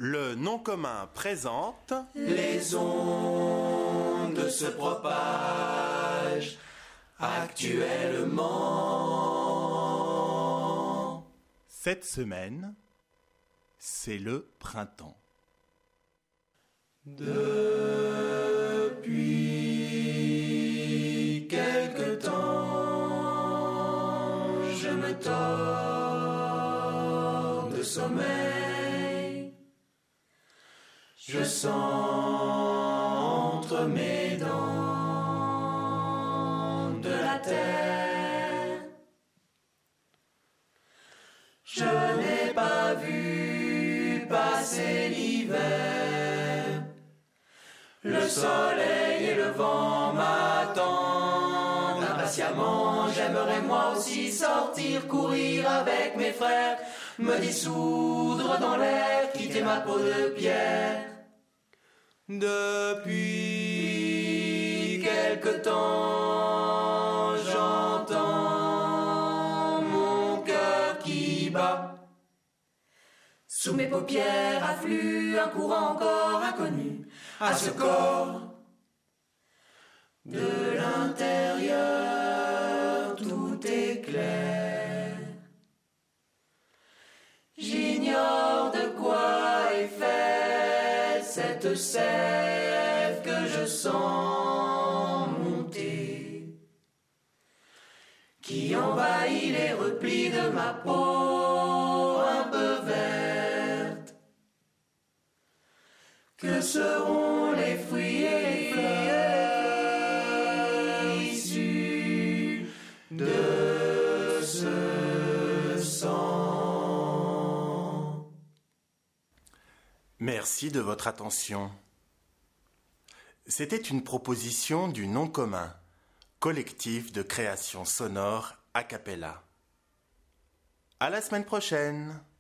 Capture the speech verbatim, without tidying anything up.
Le nom commun présente Les ondes se propagent actuellement. Cette semaine, c'est le printemps. Depuis quelque temps, je me tords de sommeil. Je sens entre mes dents de la terre. Je n'ai pas vu passer l'hiver. Le soleil et le vent m'attendent impatiemment. J'aimerais moi aussi sortir, courir avec mes frères, me dissoudre dans l'air, quitter ma peau de pierre. Depuis quelque temps, j'entends mon cœur qui bat. Sous mes paupières afflue un courant encore inconnu. À ce corps, de l'intérieur, tout est clair. J'ignore de quoi est faite cette sève que je sens monter, qui envahit les replis de ma peau un peu verte. Que seront les fruits et les fleurs issus de ce sang? Merci de votre attention. C'était une proposition du nom commun, collectif de création sonore a cappella. À la semaine prochaine.